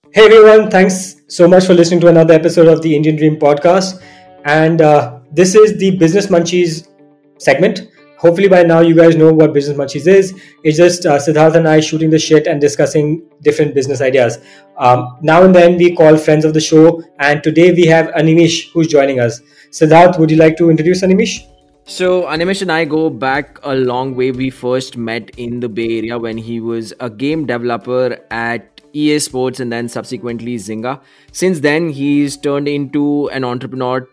Hey everyone, thanks so much for listening to another episode of the Indian Dream podcast. And this is the Business Munchies segment. Hopefully, by now, you guys know what Business Munchies is. It's just Siddharth and I shooting the shit and discussing different business ideas. Now and then, we call friends of the show. And today, we have Animish who's joining us. Siddharth, would you like to introduce Animish? So Animesh and I go back a long way. We first met in the Bay Area when he was a game developer at EA Sports and then subsequently Zynga. Since then, he's turned into an entrepreneur.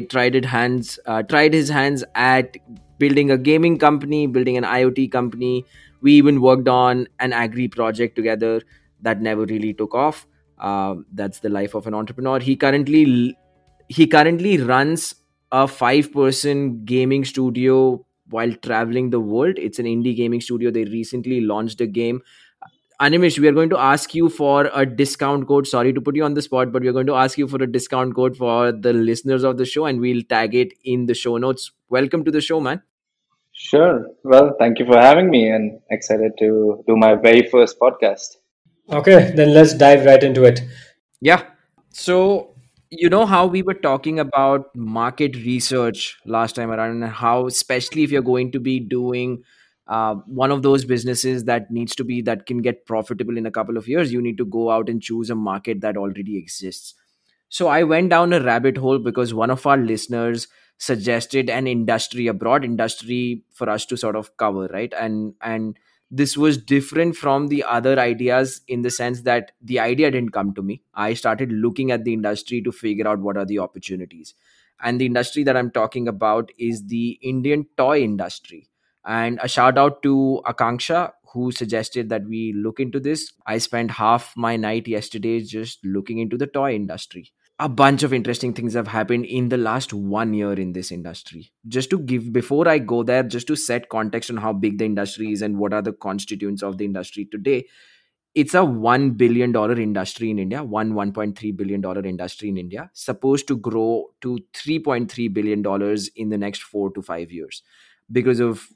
Tried his hands at building a gaming company, building an IoT company. We even worked on an agri project together that never really took off. That's the life of an entrepreneur. He currently runs a 5-person gaming studio while traveling the world. It's an indie gaming studio. They recently launched a game. Animesh, we are going to ask you for a discount code. Sorry to put you on the spot, but we're going to ask you for a discount code for the listeners of the show and we'll tag it in the show notes. Welcome to the show, man. Sure. Well, thank you for having me and excited to do my very first podcast. Okay, then let's dive right into it. Yeah. So, you know how we were talking about market research last time around, and how, especially if you're going to be doing one of those businesses that can get profitable in a couple of years, you need to go out and choose a market that already exists. So, I went down a rabbit hole because one of our listeners suggested an industry, a broad industry for us to sort of cover, right? And this was different from the other ideas in the sense that the idea didn't come to me. I started looking at the industry to figure out what are the opportunities. And the industry that I'm talking about is the Indian toy industry. And a shout out to Akanksha, who suggested that we look into this. I spent half my night yesterday just looking into the toy industry. A bunch of interesting things have happened in the last 1 year in this industry. Just to give, before I go there, just to set context on how big the industry is and what are the constituents of the industry today. It's a $1 billion industry in India, 1.3 billion dollar industry in India, supposed to grow to $3.3 billion in the next 4 to 5 years because of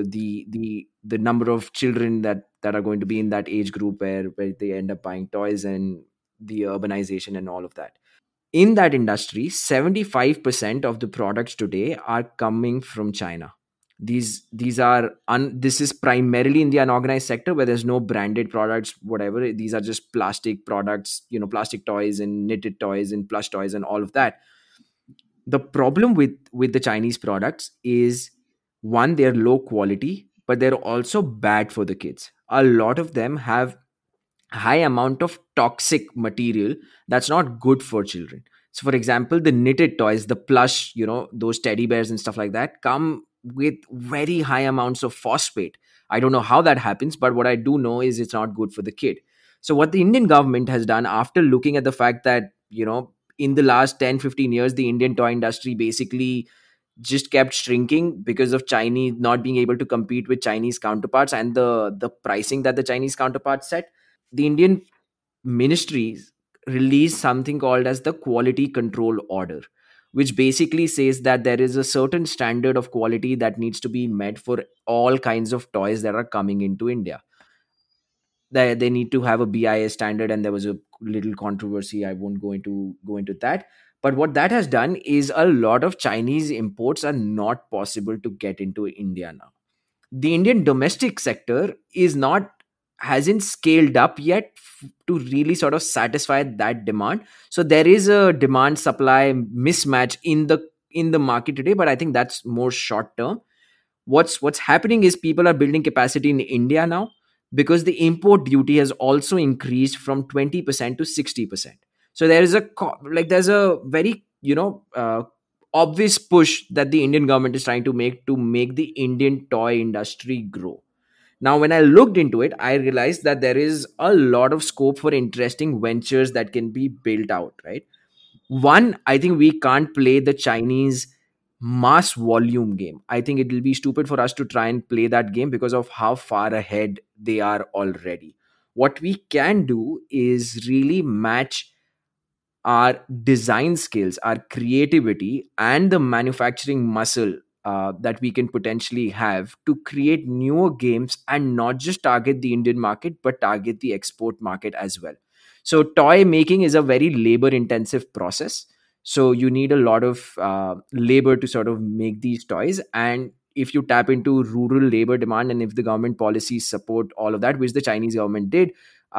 the number of children that are going to be in that age group where they end up buying toys, and the urbanization and all of that. In that industry, 75% of the products today are coming from China. This is primarily in the unorganized sector where there's no branded products, whatever. These are just plastic products, plastic toys and knitted toys and plush toys and all of that. The problem with the Chinese products is, one, they're low quality, but they're also bad for the kids. A lot of them have high amount of toxic material that's not good for children. So for example, the knitted toys, the plush, those teddy bears and stuff like that, come with very high amounts of phosphate. I don't know how that happens, but what I do know is it's not good for the kid. So what the Indian government has done, after looking at the fact that, in the last 10-15 years, the Indian toy industry basically just kept shrinking because of Chinese not being able to compete with Chinese counterparts and the pricing that the Chinese counterparts set. The Indian ministries released something called as the quality control order, which basically says that there is a certain standard of quality that needs to be met for all kinds of toys that are coming into India. They need to have a BIS standard, and there was a little controversy. I won't go into that. But what that has done is a lot of Chinese imports are not possible to get into India now. The Indian domestic sector is not hasn't scaled up yet to really sort of satisfy that demand. So there is a demand supply mismatch in the market today, but I think that's more short term. What's happening is people are building capacity in India now because the import duty has also increased from 20% to 60%. So there's a very obvious push that the Indian government is trying to make the Indian toy industry grow. Now, when I looked into it, I realized that there is a lot of scope for interesting ventures that can be built out, right? One, I think we can't play the Chinese mass volume game. I think it will be stupid for us to try and play that game because of how far ahead they are already. What we can do is really match our design skills, our creativity, and the manufacturing muscle that we can potentially have to create newer games and not just target the Indian market, but target the export market as well. So toy making is a very labor intensive process. So you need a lot of labor to sort of make these toys. And if you tap into rural labor demand, and if the government policies support all of that, which the Chinese government did,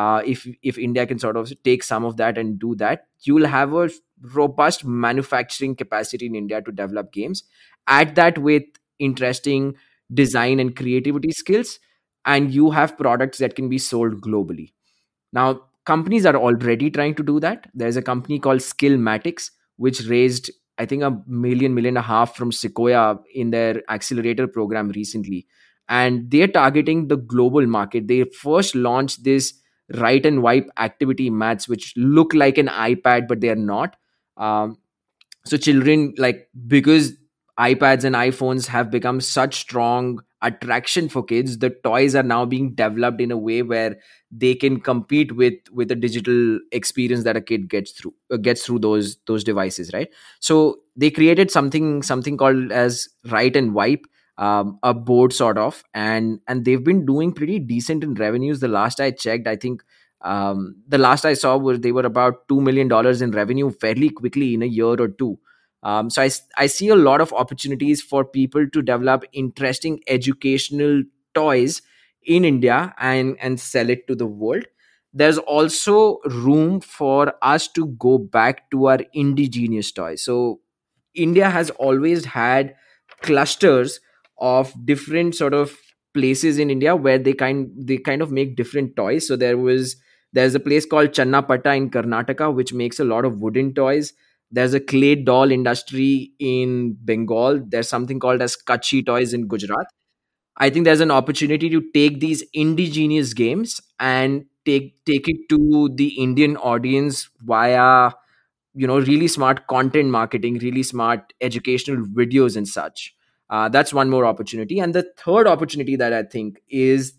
if India can sort of take some of that and do that, you will have a robust manufacturing capacity in India to develop games. Add that with interesting design and creativity skills, and you have products that can be sold globally. Now, companies are already trying to do that. There's a company called Skillmatics, which raised, I think, a million and a half from Sequoia in their accelerator program recently. And they're targeting the global market. They first launched this write and wipe activity mats, which look like an iPad, but they are not. Um, so children, like, because iPads and iPhones have become such strong attraction for kids, the toys are now being developed in a way where they can compete with the digital experience that a kid gets through those devices, right? So they created something called as write and wipe, a board sort of, and they've been doing pretty decent in revenues. The last I checked, I think, the last I saw was they were about $2 million in revenue fairly quickly in a year or two. So I see a lot of opportunities for people to develop interesting educational toys in India and sell it to the world. There's also room for us to go back to our indigenous toys. So India has always had clusters of different sort of places in India where they kind of make different toys. So there's a place called Channapata in Karnataka which makes a lot of wooden toys. There's a clay doll industry in Bengal. There's something called as Kutchi toys in Gujarat. I think there's an opportunity to take these indigenous games and take it to the Indian audience via, really smart content marketing, really smart educational videos and such. That's one more opportunity. And the third opportunity that I think is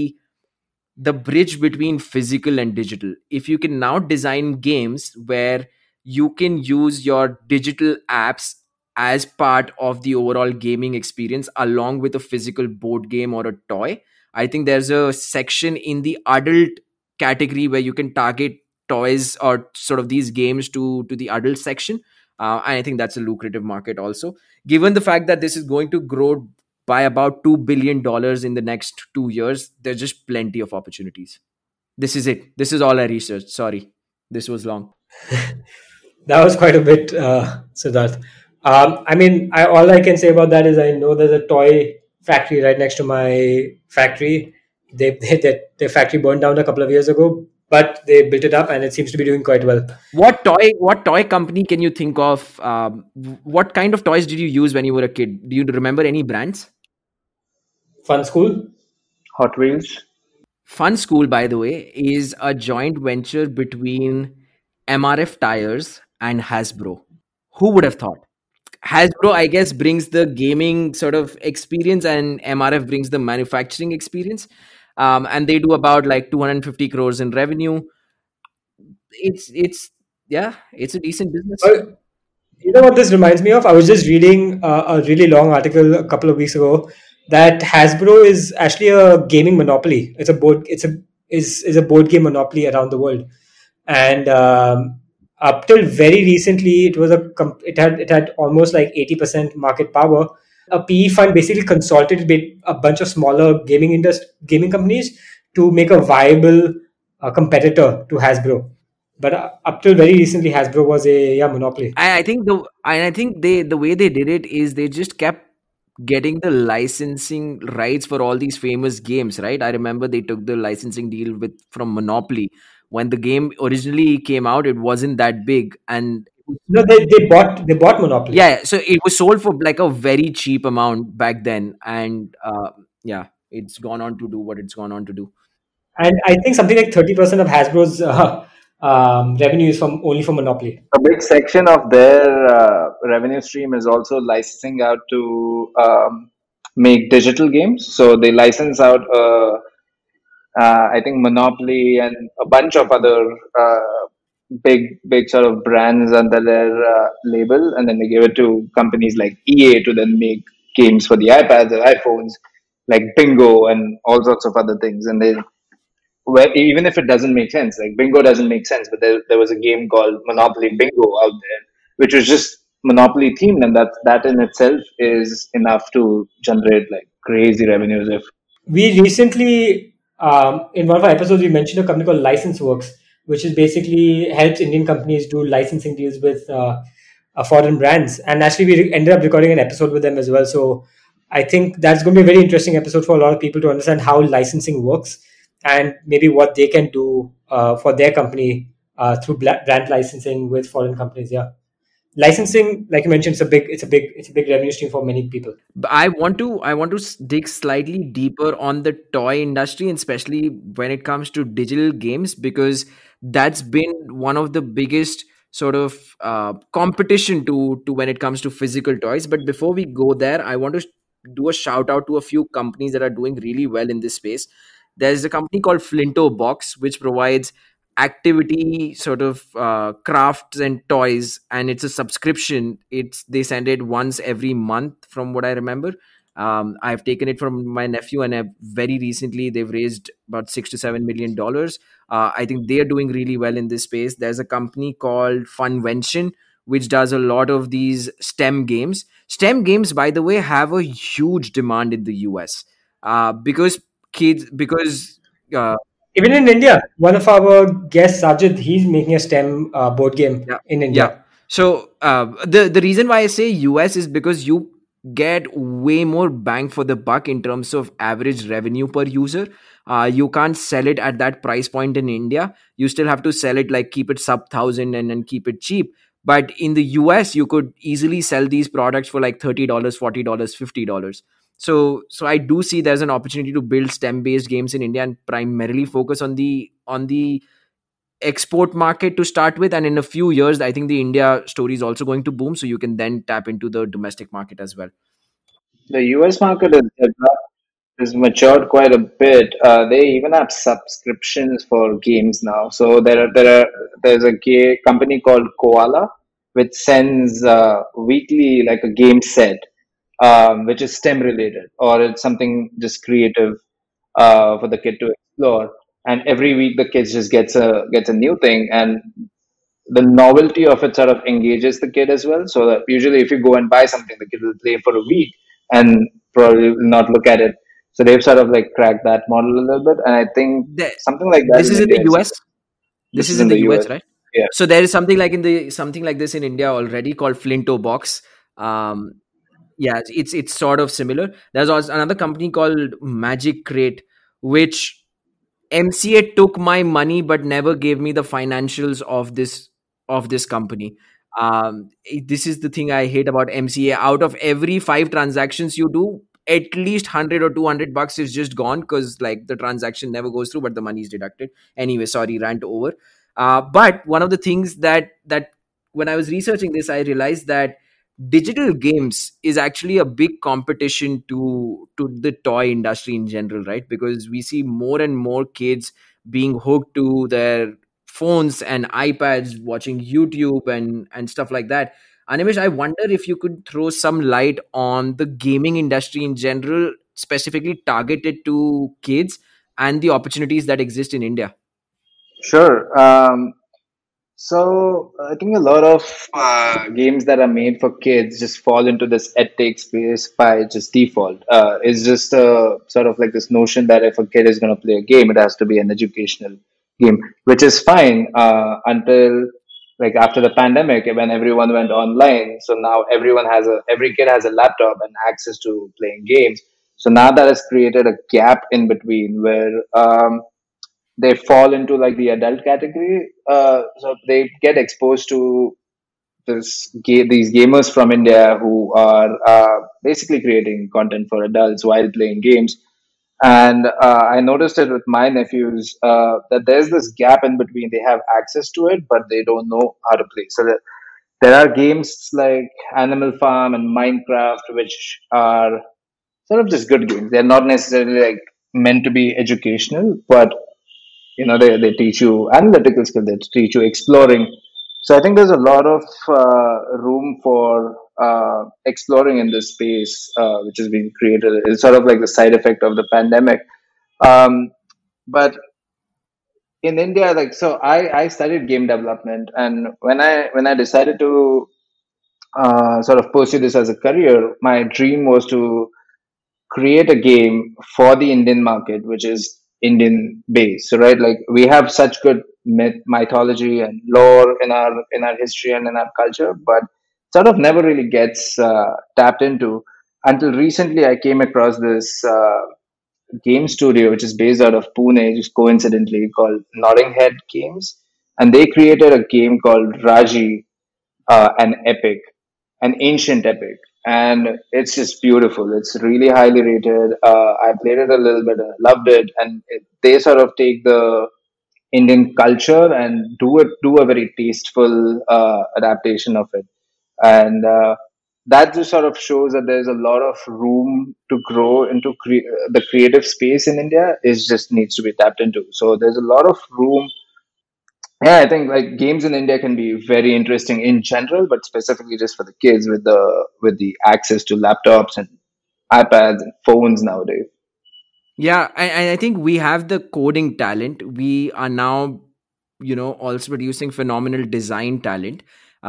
the bridge between physical and digital. If you can now design games where you can use your digital apps as part of the overall gaming experience along with a physical board game or a toy, I think there's a section in the adult category where you can target toys or sort of these games to the adult section. And I think that's a lucrative market also, given the fact that this is going to grow by about $2 billion in the next 2 years. There's just plenty of opportunities. This is it. This is all I researched. Sorry, this was long. That was quite a bit, Siddharth. I mean, all I can say about that is I know there's a toy factory right next to my factory. Their factory burned down a couple of years ago, but they built it up and it seems to be doing quite well. What toy company can you think of? What kind of toys did you use when you were a kid? Do you remember any brands? Fun School? Hot Wheels. Fun School, by the way, is a joint venture between MRF Tires and Hasbro. Who would have thought? Hasbro, I guess, brings the gaming sort of experience, and MRF brings the manufacturing experience. And they do about like 250 crores in revenue. It's Yeah, it's a decent business. Well, you know what this reminds me of? I was just reading a really long article a couple of weeks ago that Hasbro is actually a gaming monopoly. It's a board game monopoly around the world, and up till very recently, it had almost like 80% market power. A PE fund basically consulted with a bunch of smaller gaming companies to make a viable competitor to Hasbro. But up till very recently, Hasbro was a monopoly. I think the way they did it is they just kept getting the licensing rights for all these famous games, right? I remember they took the licensing deal with from Monopoly. When the game originally came out, it wasn't that big, and No, they bought Monopoly, yeah, so it was sold for like a very cheap amount back then, and yeah, it's gone on to do what it's gone on to do. and I think something like 30% of Hasbro's revenue is from Monopoly. A big section of their revenue stream is also licensing out to make digital games. So they license out, I think, Monopoly and a bunch of other big sort of brands under their label, and then they give it to companies like EA to then make games for the iPads or iPhones, like Bingo and all sorts of other things. And where even if it doesn't make sense, like Bingo doesn't make sense, but there was a game called Monopoly Bingo out there, which was just Monopoly themed, and that in itself is enough to generate like crazy revenues. If We recently, in one of our episodes, we mentioned a company called License Works, which is basically helps Indian companies do licensing deals with foreign brands. And actually, we ended up recording an episode with them as well. So I think that's going to be a very interesting episode for a lot of people to understand how licensing works and maybe what they can do for their company through brand licensing with foreign companies. Yeah, licensing, like you mentioned, it's a big revenue stream for many people. But I want to dig slightly deeper on the toy industry, and especially when it comes to digital games, because that's been one of the biggest sort of competition to when it comes to physical toys. But before we go there, I want to do a shout out to a few companies that are doing really well in this space. There's a company called Flinto Box, which provides activity sort of crafts and toys, and it's a subscription. It's They send it once every month from what I remember. I've taken it from my nephew, and very recently they've raised about $6 to $7 million. I think they are doing really well in this space. There's a company called Funvention, which does a lot of these STEM games. By the way, have a huge demand in the US, because uh, Even in India, one of our guests, Sajid, he's making a STEM board game yeah, in yeah. India. So the reason why I say US is because you get way more bang for the buck in terms of average revenue per user. You can't sell it at that price point in India. You still have to sell it, like, keep it sub thousand and keep it cheap. But in the US, you could easily sell these products for like $30, $40, $50. So I do see there's an opportunity to build STEM based games in India and primarily focus on the export market to start with, and in a few years I think the India story is also going to boom, so you can then tap into the domestic market as well. the US market is matured quite a bit. They even have subscriptions for games now. So there's a company called Koala, which sends weekly like a game set, which is STEM related, or it's something just creative for the kid to explore. And every week the kid just gets a new thing, and the novelty of it sort of engages the kid as well. So that usually, if you go and buy something, the kid will play for a week and probably will not look at it. So they've sort of like cracked that model a little bit, and I think The- something like that this in is in India the is US. This this is is in in the the US. US, right? Yeah, So there is something like this in India already called Flinto Box. um yeah, it's sort of similar. There's also another company called Magic Crate, which MCA took my money but never gave me the financials of this company. This is the thing I hate about MCA. Out of every 5 transactions you do, at least 100 or $200 is just gone, because like the transaction never goes through, but the money is deducted. Anyway, sorry, rant over. But one of the things that when I was researching this, I realized that digital games is actually a big competition to the toy industry in general, right? Because we see more and more kids being hooked to their phones and iPads, watching YouTube and stuff like that. Animesh, I wonder if you could throw some light on the gaming industry in general, specifically targeted to kids, and the opportunities that exist in India. sure. So I think a lot of games that are made for kids just fall into this edtech space by just default. It's just sort of like this notion that if a kid is going to play a game, it has to be an educational game, which is fine until like after the pandemic when everyone went online. So now every kid has a laptop and access to playing games. So now that has created a gap in between where they fall into like the adult category. So they get exposed to these gamers from India who are basically creating content for adults while playing games. And I noticed it with my nephews that there's this gap in between. They have access to it, but they don't know how to play. So there are games like Animal Farm and Minecraft, which are sort of just good games. They're not necessarily like meant to be educational, but they teach you analytical skill, they teach you exploring. So I think there's a lot of room for exploring in this space, which is being created. It's sort of like the side effect of the pandemic. um, but in India, like, so I studied game development, and when I decided to sort of pursue this as a career, my dream was to create a game for the Indian market, which is Indian based. So, right, like we have such good mythology and lore in our history and in our culture, but sort of never really gets tapped into until recently. I came across this game studio, which is based out of Pune, just coincidentally called Nodding Head Games, and they created a game called Raji, an epic, an ancient epic, and it's just beautiful. It's really highly rated. I played it a little bit, loved it, and they sort of take the Indian culture and do a very tasteful adaptation of it, and that just sort of shows that there's a lot of room to grow into the creative space in India. Is just needs to be tapped into. So there's a lot of room. Yeah, I think like games in India can be very interesting in general, but specifically just for the kids with the access to laptops and iPads and phones nowadays. Yeah, and I think we have the coding talent. We are now, also producing phenomenal design talent.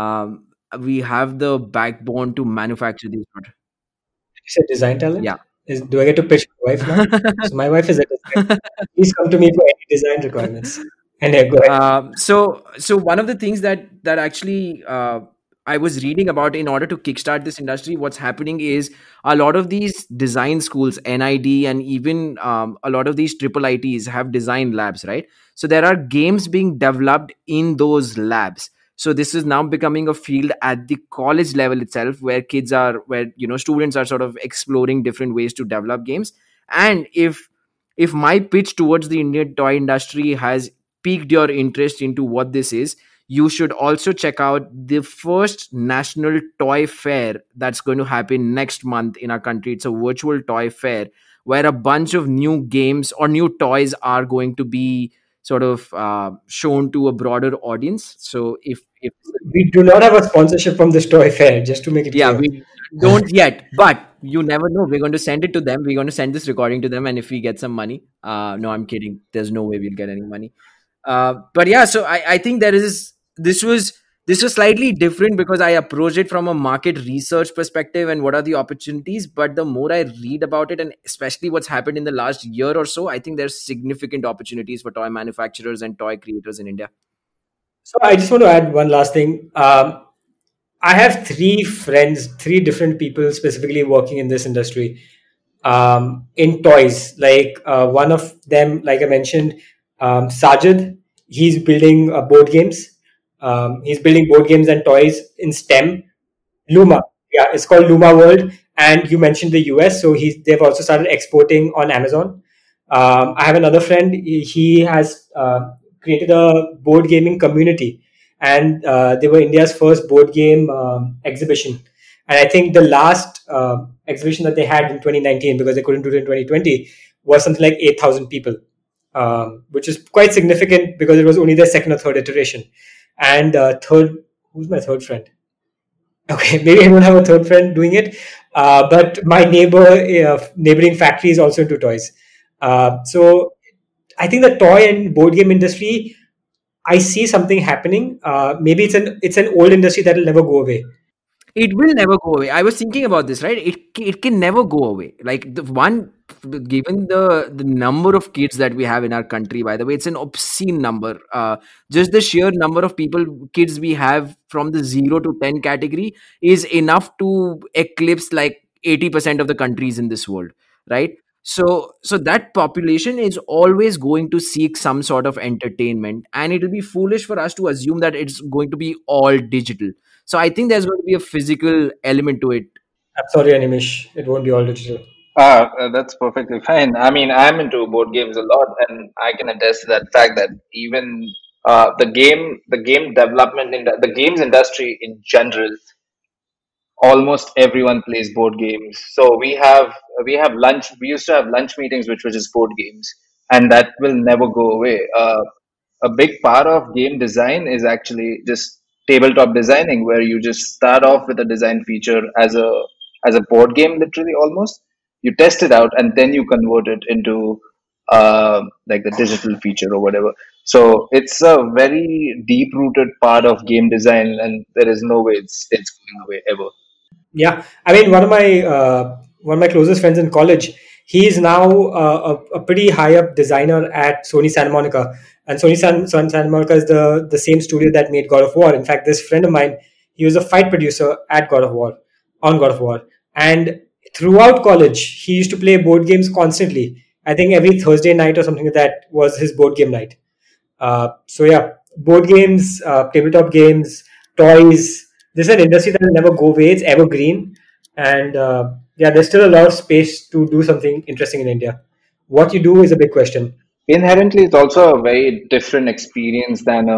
We have the backbone to manufacture these products. You said design talent. Yeah. Do I get to pitch my wife now? So my wife is a designer. Please come to me for any design requirements. And yeah, go ahead. So one of the things that actually I was reading about in order to kickstart this industry, what's happening is a lot of these design schools, NID, and even a lot of these triple ITs have design labs, right? So there are games being developed in those labs. So this is now becoming a field at the college level itself, where students are sort of exploring different ways to develop games. And if my pitch towards the Indian toy industry has piqued your interest into what this is, you should also check out the first national toy fair that's going to happen next month in our country. It's a virtual toy fair where a bunch of new games or new toys are going to be sort of shown to a broader audience. So if We do not have a sponsorship from this toy fair, just to make it yeah, clear. we don't yet, but you never know. We're going to send it to them. We're going to send this recording to them, and if we get some money, no, I'm kidding. There's no way we'll get any money. But yeah, so I think this was slightly different because I approached it from a market research perspective and what are the opportunities. But the more I read about it, and especially what's happened in the last year or so, I think there's significant opportunities for toy manufacturers and toy creators in India. So I just want to add one last thing. I have three friends, three different people specifically working in this industry, in toys. Like one of them, like I mentioned, Sajid, he's building board games. He's building board games and toys in STEM. Luma, yeah, it's called Luma World. And you mentioned the US, so they've also started exporting on Amazon. I have another friend. He has created a board gaming community, and they were India's first board game exhibition. And I think the last exhibition that they had in 2019, because they couldn't do it in 2020, was something like 8,000 people, which is quite significant because it was only their second or third iteration. And who's my third friend? Okay, maybe I don't have a third friend doing it, but my neighboring factory is also into toys. So I think the toy and board game industry, I see something happening. Maybe it's an old industry that will never go away. It will never go away. I was thinking about this, right? It can never go away. Like given the number of kids that we have in our country, by the way, it's an obscene number. Just the sheer number of kids we have from the 0 to 10 category is enough to eclipse like 80% of the countries in this world, right? So that population is always going to seek some sort of entertainment, and it'll be foolish for us to assume that it's going to be all digital. So I think there's going to be a physical element to it. I'm sorry, Animish, it won't be all digital. That's perfectly fine. I mean, I'm into board games a lot, and I can attest to that fact that even the game development in the games industry in general, almost everyone plays board games. So we have lunch. We used to have lunch meetings, which were just board games, and that will never go away. A big part of game design is actually just tabletop designing, where you just start off with a design feature as a board game, literally almost. You test it out, and then you convert it into like the digital feature or whatever. So it's a very deep rooted part of game design, and there is no way it's going away ever. Yeah, I mean, one of my closest friends in college, he is now a pretty high up designer at Sony Santa Monica, and Santa Monica is the same studio that made God of War. In fact, this friend of mine, he was a fight producer at God of War, on God of War, and throughout college, he used to play board games constantly. I think every Thursday night or something like that was his board game night. So yeah, board games, tabletop games, toys. This is an industry that will never go away. It's evergreen, and yeah, there's still a lot of space to do something interesting in India. What you do is a big question. Inherently, it's also a very different experience than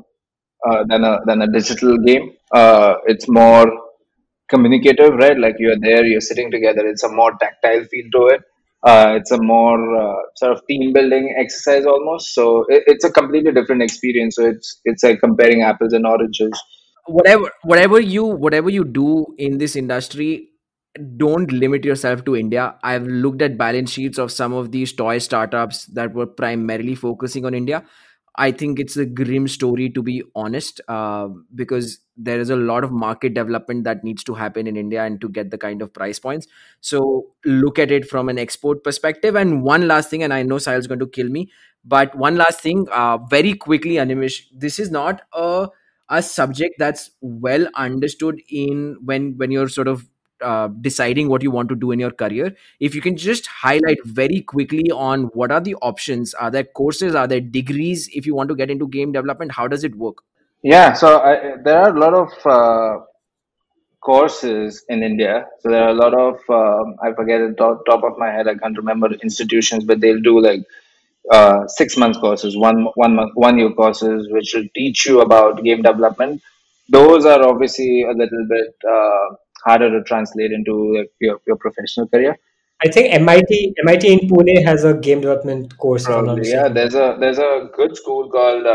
a digital game. It's more communicative, right? Like you're there, you're sitting together. It's a more tactile feel to it. It's a more sort of team building exercise almost. So it's a completely different experience. So it's like comparing apples and oranges. Whatever you do in this industry, don't limit yourself to India. I've looked at balance sheets of some of these toy startups that were primarily focusing on India. I think it's a grim story, to be honest, because there is a lot of market development that needs to happen in India and to get the kind of price points. So look at it from an export perspective. And one last thing, and I know Sahil's going to kill me, but one last thing, very quickly, Animish, this is not a subject that's well understood in when you're sort of deciding what you want to do in your career. If you can just highlight very quickly on what are the options, are there courses, are there degrees if you want to get into game development, how does it work? Yeah. So there are a lot of courses in India. So there are a lot of I forget the top of my head. I can't remember the institutions, but they'll do like 6 month courses, one month, 1 year courses, which will teach you about game development. Those are obviously a little bit harder to translate into like, your professional career. I think MIT in Pune has a game development course, if I'm not Probably, yeah. mistaken. There's a good school called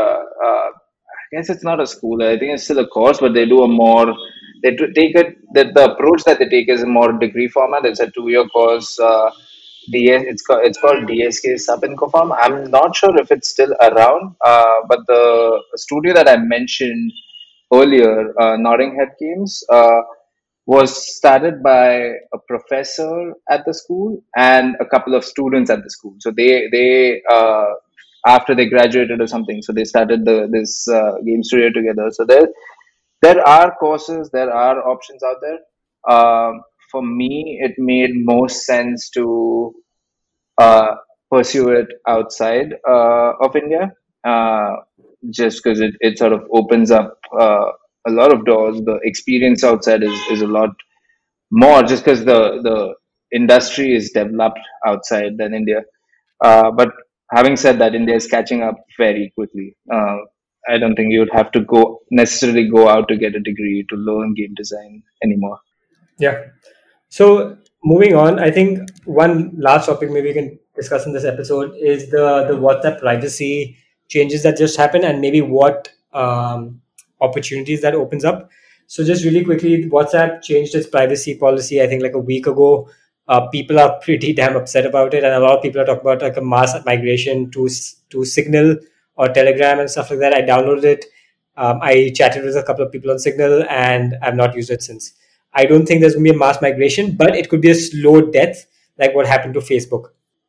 I guess it's not a school. I think it's still a course, but they do a more take it that the approach that they take is a more degree format. It's a 2 year course. It's called DSK Sub Infocom. I'm not sure if it's still around, but the studio that I mentioned earlier, Nodding Head Games, was started by a professor at the school and a couple of students at the school. So they after they graduated or something, so they started this game studio together. So there are courses, there are options out there. For me, it made most sense to uh, pursue it outside of India, uh, just because it sort of opens up a lot of doors. The experience outside is a lot more, just because the industry is developed outside than India. But having said that, India is catching up very quickly. I don't think you would have to necessarily go out to get a degree to learn game design anymore. Yeah. So moving on, I think one last topic maybe we can discuss in this episode is the WhatsApp privacy changes that just happened, and maybe what opportunities that opens up. So just really quickly, WhatsApp changed its privacy policy, I think like a week ago. People are pretty damn upset about it, and a lot of people are talking about like a mass migration to Signal or Telegram and stuff like that. I downloaded it. I chatted with a couple of people on Signal, and I've not used it since. I don't think there's going to be a mass migration, but it could be a slow death, like what happened to Facebook.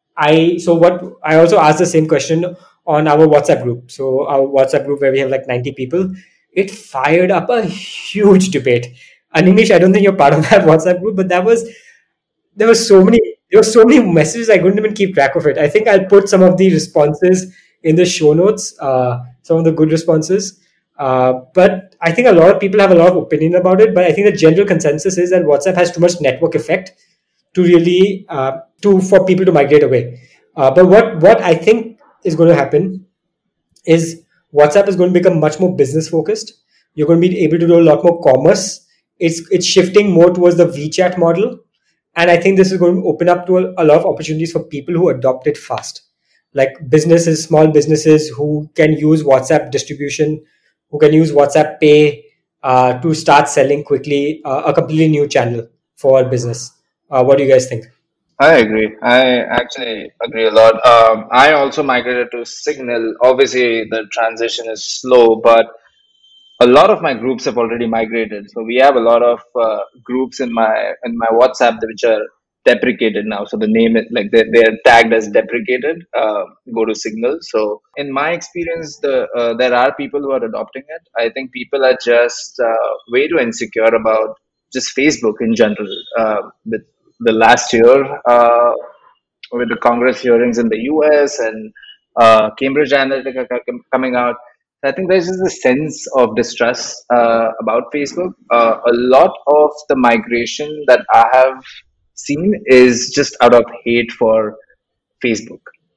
I also asked the same question on our WhatsApp group. So our WhatsApp group where we have like 90 people, it fired up a huge debate. Animish, I don't think you're part of that WhatsApp group, but there were so many messages I couldn't even keep track of it. I think I'll put some of the responses in the show notes, some of the good responses. But I think a lot of people have a lot of opinion about it. But I think the general consensus is that WhatsApp has too much network effect to really to for people to migrate away. But what I think is going to happen is WhatsApp is going to become much more business focused. You're going to be able to do a lot more commerce. It's shifting more towards the WeChat model, and I think this is going to open up to a lot of opportunities for people who adopt it fast, like businesses, small businesses who can use WhatsApp distribution, who can use WhatsApp Pay to start selling quickly, a completely new channel for business. What do you guys think? I agree. I actually agree a lot. I also migrated to Signal. Obviously, the transition is slow, but a lot of my groups have already migrated. So we have a lot of groups in my WhatsApp which are deprecated now. So the name is like they're tagged as deprecated. Go to Signal. So in my experience, there are people who are adopting it. I think people are just way too insecure about just Facebook in general. With the last year, with the Congress hearings in the US and Cambridge Analytica coming out. I think there's just a sense of distrust about Facebook. A lot of the migration that I have seen is just out of hate for Facebook.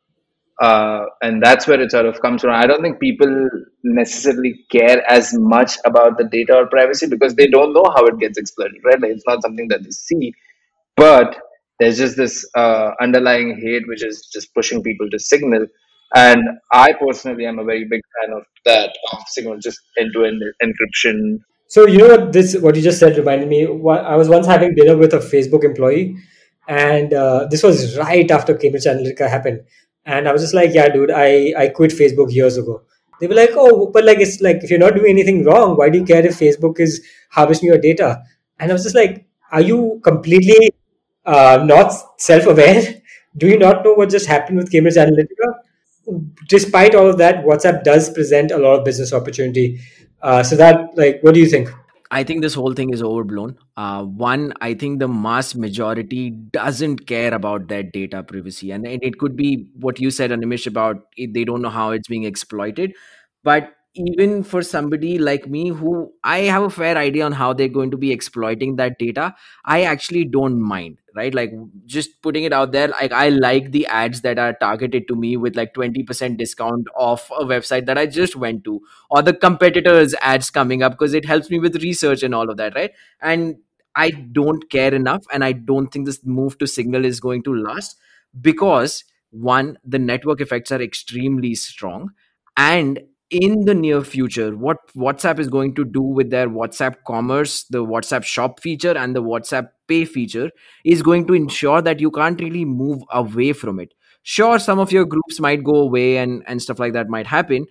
And that's where it sort of comes from. I don't think people necessarily care as much about the data or privacy because they don't know how it gets exploited, right? Like it's not something that they see, but there's just this underlying hate which is just pushing people to Signal. And I personally am a very big fan of that, of Signal, just end-to-end encryption. So you know what you just said reminded me. I was once having dinner with a Facebook employee, and this was right after Cambridge Analytica happened, and I was just like, "Yeah, dude, I quit Facebook years ago." They were like, "Oh, but like it's like if you're not doing anything wrong, why do you care if Facebook is harvesting your data?" And I was just like, "Are you completely not self-aware? Do you not know what just happened with Cambridge Analytica?" Despite all of that, WhatsApp does present a lot of business opportunity. So that, like, what do you think? I think this whole thing is overblown. One, I think the mass majority doesn't care about their data privacy, and it could be what you said, Animish, about it, they don't know how it's being exploited. But even for somebody like me, who I have a fair idea on how they're going to be exploiting that data, I actually don't mind, right? Like just putting it out there. Like I like the ads that are targeted to me with like 20% discount off a website that I just went to, or the competitors ads coming up, because it helps me with research and all of that, right? And I don't care enough, and I don't think this move to Signal is going to last, because one, the network effects are extremely strong, and in the near future, what WhatsApp is going to do with their WhatsApp commerce, the WhatsApp shop feature and the WhatsApp pay feature, is going to ensure that you can't really move away from it. Sure, some of your groups might go away, and stuff like that might happen,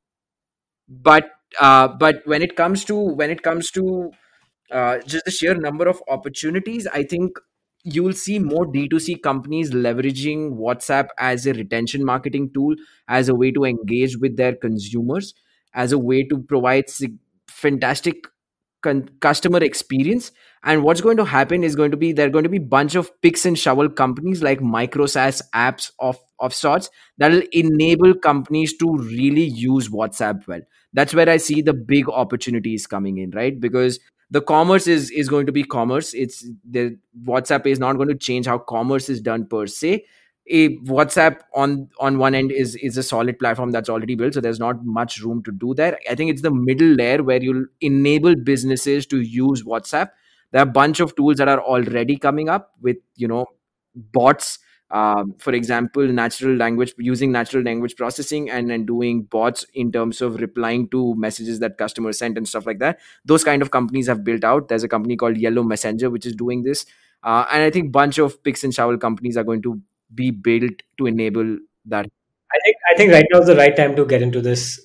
but when it comes to just the sheer number of opportunities, I think you'll see more D2C companies leveraging WhatsApp as a retention marketing tool, as a way to engage with their consumers, as a way to provide fantastic customer experience. And what's going to happen is going to be there are going to be bunch of picks and shovel companies like micro SaaS apps of sorts that will enable companies to really use WhatsApp well. That's where I see the big opportunities coming in, right? Because the commerce is going to be commerce. It's the WhatsApp is not going to change how commerce is done per se. A WhatsApp on one end is a solid platform that's already built, so there's not much room to do there. I think it's the middle layer where you'll enable businesses to use WhatsApp. There are a bunch of tools that are already coming up with, bots. For example, natural language processing, and doing bots in terms of replying to messages that customers sent and stuff like that. Those kind of companies have built out. There's a company called Yellow Messenger which is doing this, and I think bunch of picks and shovel companies are going to be built to enable that. I think right now is the right time to get into this.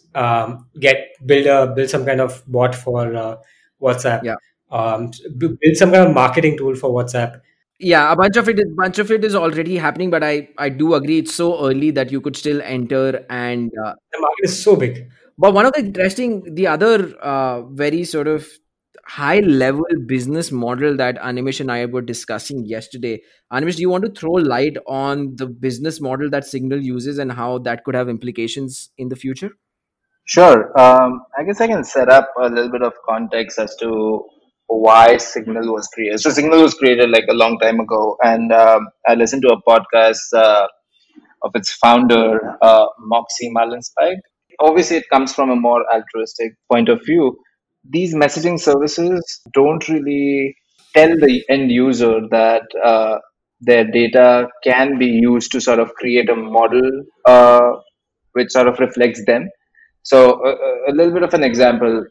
Build some kind of bot for WhatsApp. Yeah. Build some kind of marketing tool for WhatsApp. Yeah, a bunch of it is already happening, but I do agree it's so early that you could still enter. And The market is so big. but one of the other very sort of high level business model that Animesh and I were discussing yesterday. Animesh, do you want to throw light on the business model that Signal uses and how that could have implications in the future? Sure. I guess I can set up a little bit of context as to why Signal was created. So Signal was created like a long time ago, and I listened to a podcast of its founder, Moxie Marlinspike. Obviously, it comes from a more altruistic point of view. These messaging services don't really tell the end user that their data can be used to sort of create a model which sort of reflects them. So, a little bit of an example: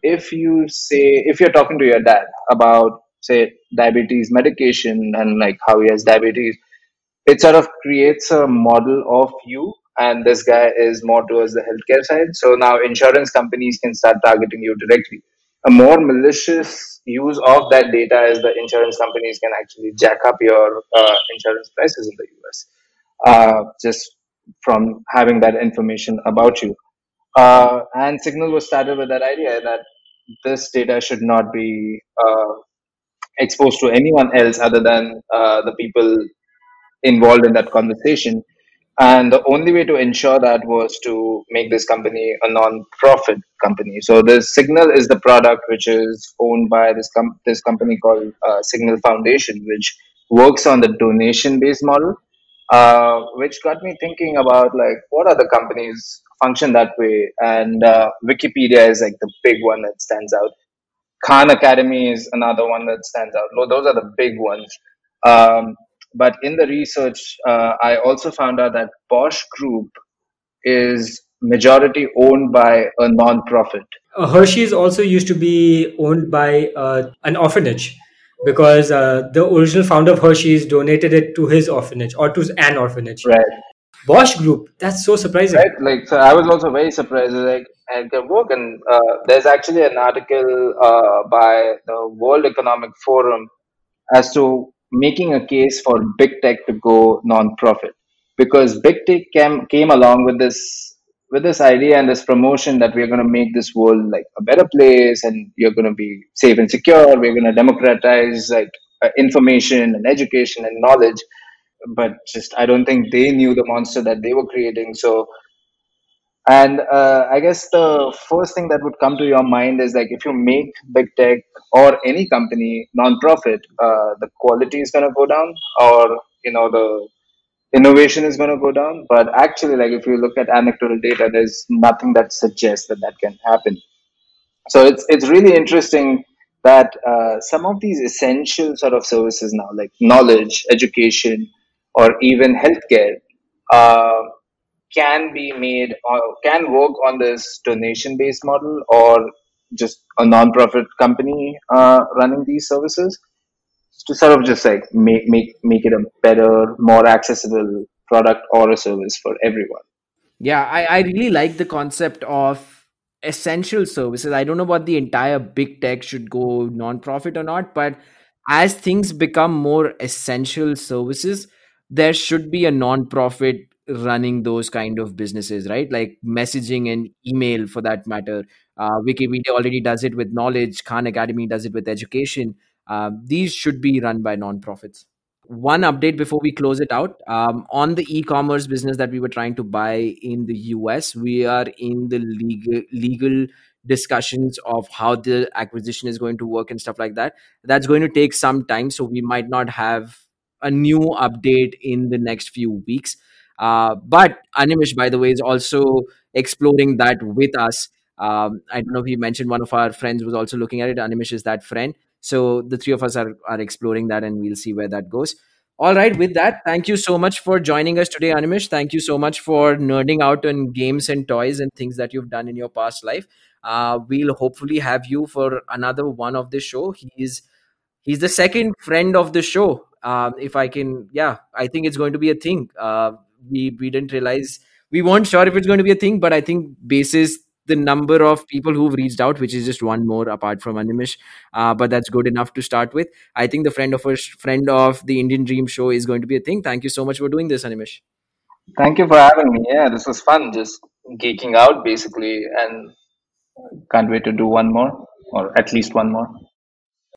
if you're talking to your dad about, say, diabetes medication and like how he has diabetes, it sort of creates a model of you, and this guy is more towards the healthcare side. So now insurance companies can start targeting you directly. A more malicious use of that data is the insurance companies can actually jack up your insurance prices in the US, just from having that information about you. And Signal was started with that idea that this data should not be exposed to anyone else other than the people involved in that conversation. And the only way to ensure that was to make this company a non-profit company. So the Signal is the product which is owned by this company called Signal Foundation, which works on the donation-based model. Which got me thinking about like what other companies function that way, and Wikipedia is like the big one that stands out. Khan Academy is another one that stands out. Those are the big ones. Um, but in the research, I also found out that Bosch Group is majority owned by a non-profit. Hershey's also used to be owned by an orphanage because the original founder of Hershey's donated it to his orphanage or to an orphanage. Right. Bosch Group, that's so surprising. Right. Like, so I was also very surprised. Like, at the work, and there's actually an article by the World Economic Forum as to making a case for big tech to go non-profit, because big tech came along with this idea and this promotion that we're going to make this world like a better place, and you're going to be safe and secure. We're going to democratize like information and education and knowledge. But just I don't think they knew the monster that they were creating. So, and I guess the first thing that would come to your mind is like if you make big tech or any company non-profit, the quality is going to go down, or the innovation is going to go down. But actually, like if you look at anecdotal data, there's nothing that suggests that that can happen. So it's really interesting that some of these essential sort of services now, like knowledge, education, or even healthcare, uh, can be made or can work on this donation based model, or just a non-profit company running these services to sort of just like make it a better, more accessible product or a service for everyone. Yeah, I really like the concept of essential services. I don't know about the entire big tech should go non-profit or not, but as things become more essential services, there should be a non-profit running those kind of businesses, right? Like messaging and email for that matter. Wikipedia already does it with knowledge. Khan Academy does it with education. These should be run by non-profits. One update before we close it out, on the e-commerce business that we were trying to buy in the US, we are in the legal discussions of how the acquisition is going to work and stuff like that. That's going to take some time, so we might not have a new update in the next few weeks. But Animish, by the way, is also exploring that with us. I don't know if he mentioned one of our friends was also looking at it. Animish is that friend. So the three of us are exploring that, and we'll see where that goes. All right, with that, thank you so much for joining us today, Animish. Thank you so much for nerding out on games and toys and things that you've done in your past life. We'll hopefully have you for another one of the show. He's the second friend of the show. If I can, yeah, I think it's going to be a thing. We didn't realize, we weren't sure if it's going to be a thing, but I think basis the number of people who've reached out, which is just one more apart from Animish, but that's good enough to start with. I think the friend of the Indian Dream show is going to be a thing. Thank you so much for doing this, Animish. Thank you for having me. Yeah, this was fun, just geeking out basically, and can't wait to do one more, or at least one more.